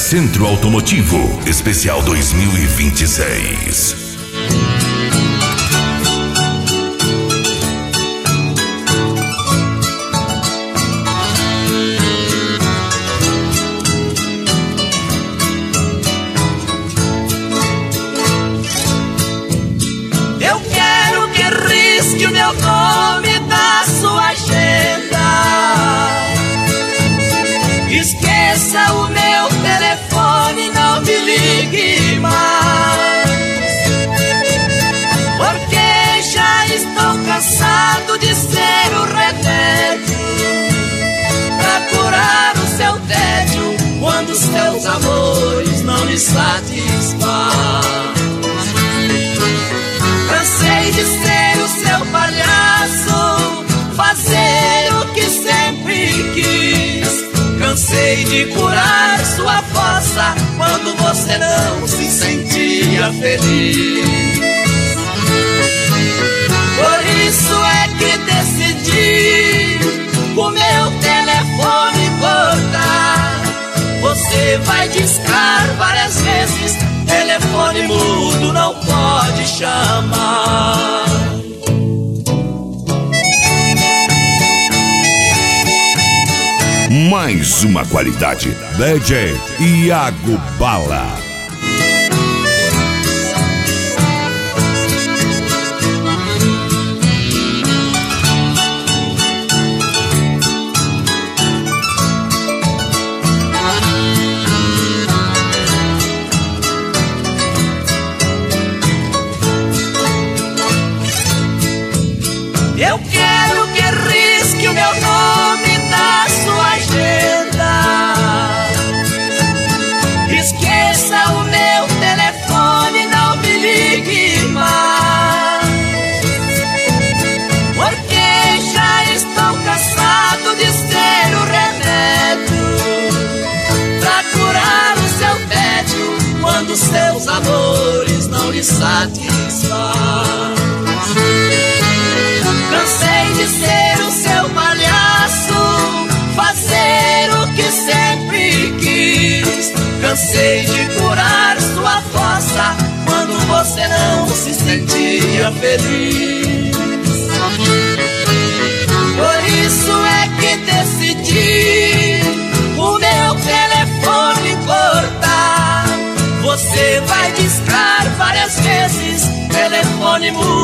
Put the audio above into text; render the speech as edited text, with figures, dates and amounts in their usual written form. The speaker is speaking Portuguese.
Centro Automotivo, especial 2026. Eu quero que risque o meu nome da sua agenda. Esqueça o meu telefone, não me ligue mais, porque já estou cansado de ser o remédio pra curar o seu tédio quando os seus amores não lhe satisfazem. Cansei de ser o seu palhaço, fazer o que sempre quis. Cansei de curar sua fossa quando você não se sentia feliz. Por isso é que decidi o meu telefone cortar. Você vai discar várias vezes, telefone mudo não pode chamar. Mais uma qualidade. DJ Iago Bala. Eu quero que risque o meu nome da sua agenda. Esqueça o meu telefone, não me ligue mais, porque já estou cansado de ser o remédio pra curar o seu tédio quando seus amores não lhe satisfazem. Cansei de ser o seu palhaço, fazer o que sempre quis. Cansei de curar sua fossa quando você não se sentia feliz. Por isso é que decidi o meu telefone cortar. Você vai discar várias vezes, telefone mudo